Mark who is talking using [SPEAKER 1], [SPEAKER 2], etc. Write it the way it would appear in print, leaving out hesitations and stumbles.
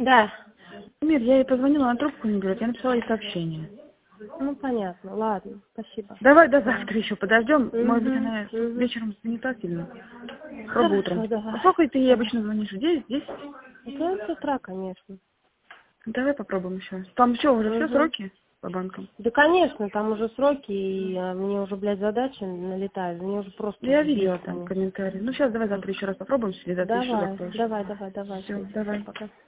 [SPEAKER 1] Да.
[SPEAKER 2] Мир, я ей позвонила, она трубку не берет, я написала ей сообщение.
[SPEAKER 1] Ну, понятно, ладно, спасибо.
[SPEAKER 2] Давай до завтра еще подождем, может быть,
[SPEAKER 1] Угу,
[SPEAKER 2] она
[SPEAKER 1] угу.
[SPEAKER 2] вечером занята сильно. Пробуй утром.
[SPEAKER 1] Хорошо, давай.
[SPEAKER 2] Сколько ты ей
[SPEAKER 1] Давай.
[SPEAKER 2] обычно звонишь? В 9, 10?
[SPEAKER 1] Это с утра, конечно.
[SPEAKER 2] Давай попробуем еще. Там что, уже все
[SPEAKER 1] Угу.
[SPEAKER 2] сроки по банкам?
[SPEAKER 1] Да, конечно, там уже сроки, и мне уже, блядь, задачи налетают, мне уже просто
[SPEAKER 2] Я видела там
[SPEAKER 1] бешеные.
[SPEAKER 2] комментарии. Ну, сейчас давай завтра еще раз попробуем, если завтра еще
[SPEAKER 1] Давай,
[SPEAKER 2] закроешь.
[SPEAKER 1] давай, давай, давай.
[SPEAKER 2] Все,
[SPEAKER 1] Всё,
[SPEAKER 2] давай.
[SPEAKER 1] пока.